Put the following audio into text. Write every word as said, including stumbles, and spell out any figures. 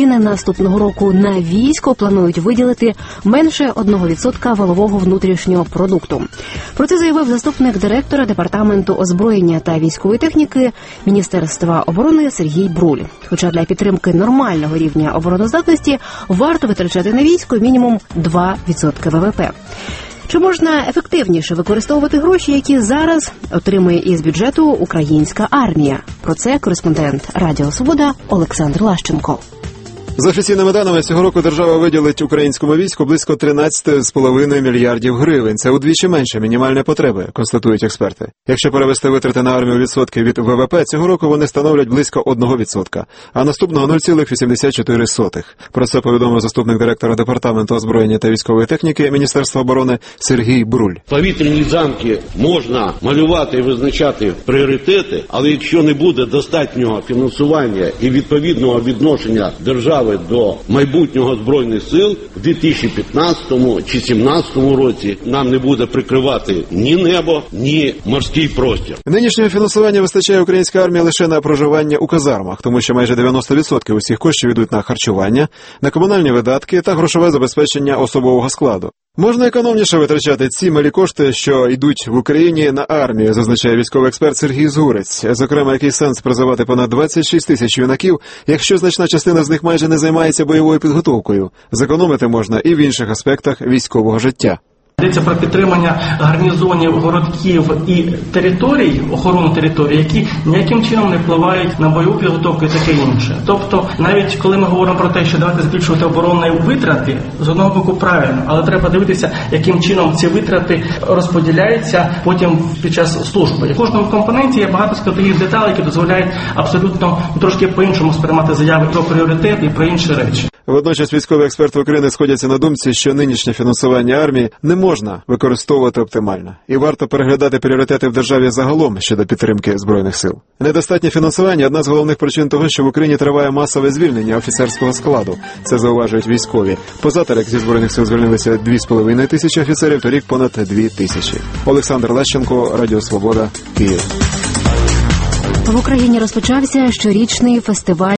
України наступного року на військо планують виділити менше одного відсотка валового внутрішнього продукту. Про це заявив заступник директора Департаменту озброєння та військової техніки Міністерства оборони Сергій Бруль. Хоча для підтримки нормального рівня обороноздатності варто витрачати на військо мінімум два відсотки ВВП. Чи можна ефективніше використовувати гроші, які зараз отримує із бюджету українська армія? Про це кореспондент Радіо Свобода Олександр Лащенко. За офіційними даними, цього року держава виділить українському війську близько тринадцять з половиною мільярдів гривень. Це удвічі менше мінімальної потреби, констатують експерти. Якщо перевести витрати на армію у відсотки від ВВП, цього року вони становлять близько одного відсотка, а наступного нуль цілих вісімдесят чотири сотих. Про це повідомив заступник директора Департаменту озброєння та військової техніки Міністерства оборони Сергій Бруль. Повітряні замки можна малювати і визначати пріоритети, але якщо не буде достатнього фінансування і відповідного відношення держави до майбутнього Збройних сил в дві тисячі п'ятнадцятому чи дві тисячі сімнадцятому році нам не буде прикривати ні небо, ні морський простір. Нинішнього фінансування вистачає українська армія лише на проживання у казармах, тому що майже дев'яносто відсотків усіх коштів йдуть на харчування, на комунальні видатки та грошове забезпечення особового складу. Можна економніше витрачати ці малі кошти, що йдуть в Україні на армію, зазначає військовий експерт Сергій Згурець. Зокрема, який сенс призивати понад двадцять шість тисяч юнаків, якщо значна частина з них майже не займається бойовою підготовкою. Зекономити можна і в інших аспектах військового життя. Йдеться про підтримання гарнізонів, городків і територій, охорону територій, які ніяким чином не впливають на бойову підготовку і таке інше. Тобто, навіть коли ми говоримо про те, що давайте збільшувати оборонні витрати, з одного боку правильно, але треба дивитися, яким чином ці витрати розподіляються потім під час служби. І в кожному компоненті є багато складових деталей, які дозволяють абсолютно трошки по-іншому сприймати заяви про пріоритет і про інші речі. Водночас військові експерти України сходяться на думці, що нинішнє фінансування армії не можна використовувати оптимально. І варто переглядати пріоритети в державі загалом щодо підтримки Збройних сил. Недостатнє фінансування – одна з головних причин того, що в Україні триває масове звільнення офіцерського складу. Це зауважують військові. Позаторік зі Збройних сил звільнилися дві з половиною тисячі офіцерів, торік понад дві тисячі. Олександр Лащенко, Радіо Свобода, Київ. В Україні розпочався щорічний фестиваль